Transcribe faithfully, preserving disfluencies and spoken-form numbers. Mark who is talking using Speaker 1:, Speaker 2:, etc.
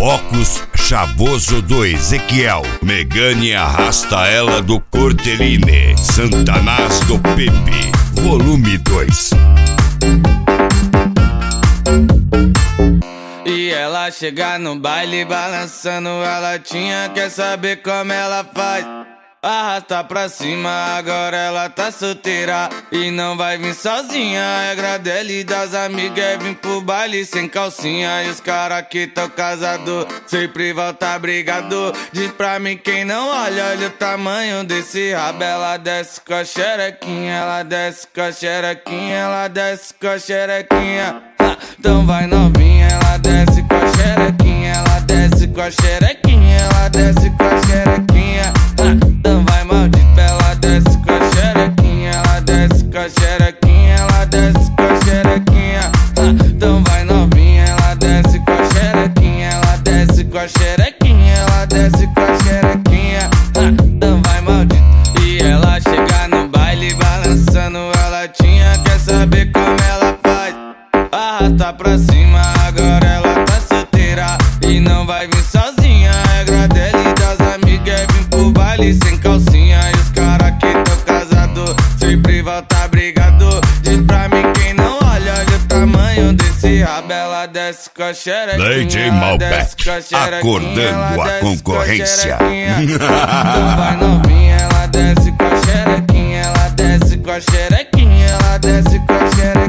Speaker 1: Focus chavoso do Ezequiel. Megane arrasta ela do Corteline. Santanás do Pepe, volume dois.
Speaker 2: E ela chega no baile balançando a latinha, quer saber como ela faz? Arrasta pra cima, agora ela tá solteira e não vai vir sozinha. A regra dela e das amigas é vir pro baile sem calcinha. E os cara que tão casado sempre volta brigado. Diz pra mim quem não olha, olha o tamanho desse rabo. Ela desce com a xerequinha, ela desce com a xerequinha, ela desce com a xerequinha. Ha, então vai novinha, ela desce com a xerequinha, ela desce com a xerequinha, ela desce com a xerequinha. Então vai maldita, ela desce com a xerequinha, ela desce com a xerequinha, ela desce com a xerequinha. Então vai novinha, ela desce com a xerequinha, ela desce com a xerequinha, ela desce com a xerequinha. Então vai maldita. E ela chega no baile balançando a latinha, quer saber como ela faz? Arrasta pra cima, agora ela tá solteira e não vai vir sozinha. A regra dela e das amigas é vir pro baile sem calcinha. E os cara que tão casado sempre volta brigado. Diz pra mim quem não olha, olha o tamanho desse rabo. Ela desce com a xerequinha,
Speaker 1: D J Malbec, acordando a concorrência.
Speaker 2: Então vai novinha, ela desce com a xerequinha, ela desce com a xerequinha, ela desce com a xerequinha.